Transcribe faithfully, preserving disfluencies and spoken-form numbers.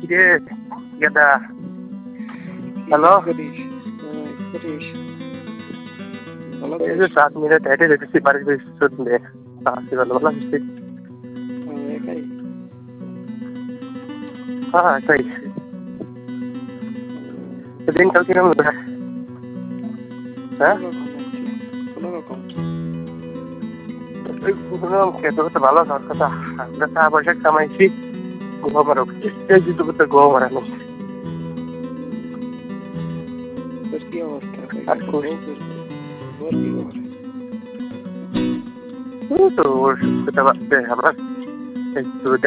যে গেদা হ্যালো করিস করিস ভালো এই যে সাত মিনিট হেঁটে যেতেছি বাড়ির শুনলে আসছি ভালো ভালো আসছি একাই হ্যাঁ তাই দিনকাল কিরম হ্যাঁ কোনো রকম খেতে করতে ভালো খাওয়ার কথা আমরা টাকা পয়সা কামাইছি গোয়া এই জিতু করতে গোয়া মারানো তোর কি অবস্থা আর করি তোর কি খবর তো ওর সুস্থতা বাড়ছে আমরা একটু